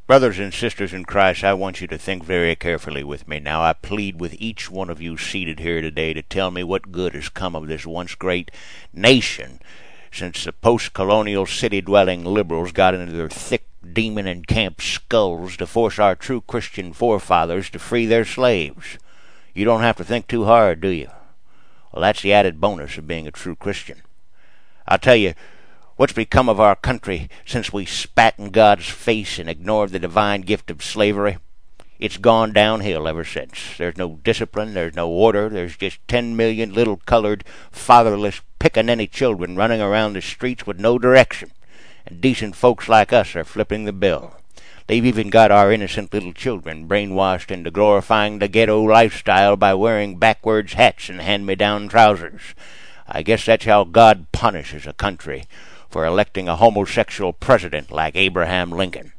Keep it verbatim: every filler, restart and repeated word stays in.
Brothers and sisters in Christ, I want you to think very carefully with me now. I plead with each one of you seated here today to tell me what good has come of this once great nation since the post-colonial city-dwelling liberals got into their thick demon-encamped skulls to force our true Christian forefathers to free their slaves. You don't have to think too hard, do you? Well, that's the added bonus of being a true Christian. I'll tell you, what's become of our country since we spat in God's face and ignored the divine gift of slavery? It's gone downhill ever since. There's no discipline, there's no order, there's just ten million little colored, fatherless, pickaninny children running around the streets with no direction, and decent folks like us are flipping the bill. They've even got our innocent little children brainwashed into glorifying the ghetto lifestyle by wearing backwards hats and hand-me-down trousers. I guess that's how God punishes a country for electing a homosexual president like Abraham Lincoln.